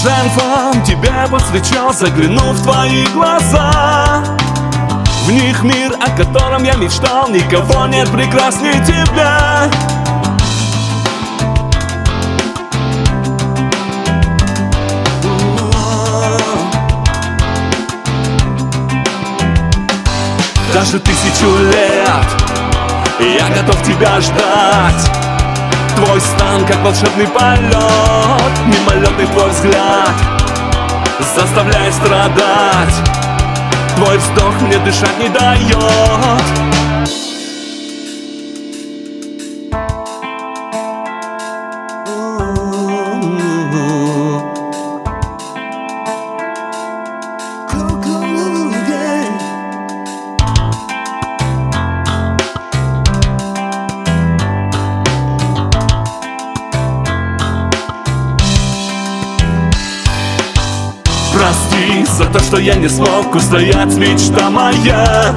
Блаженством тебя посвящал, заглянув в твои глаза. В них мир, о котором я мечтал, никого нет прекраснее тебя. Даже 1000 лет я готов тебя ждать. Твой стан, как волшебный полет, мимолетный твой взгляд заставляет страдать. Твой вздох мне дышать не дает. Прости за то, что я не смог устоять, мечта моя.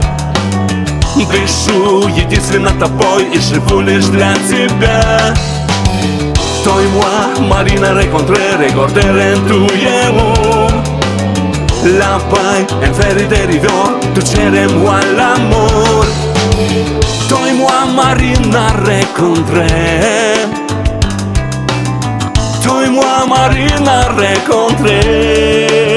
Дышу единственно тобой и живу лишь для тебя. Toi-moi, Marina, rencontré, recordé en tu yeux. La paix, en faire dérivé, tu chérie moi l'amour. Toi-moi, Marina, rencontré. Toi-moi, Marina, rencontré.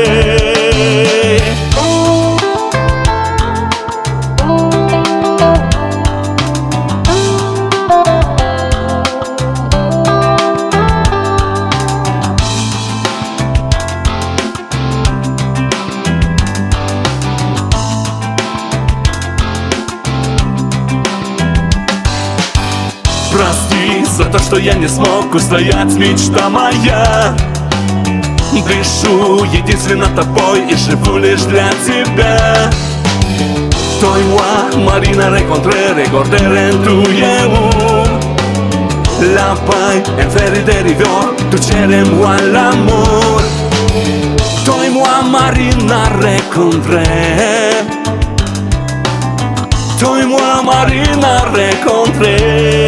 Прости за то, что я не смог устоять, мечта моя. Дышу единственно тобой и живу лишь для тебя. Toi-moi, Marina, rencontré, recordé en tu yeux. La paix, en faire dérivé, tu chérie moi l'amour. Toi-moi, Marina, rencontré. Toi-moi, Marina, rencontré.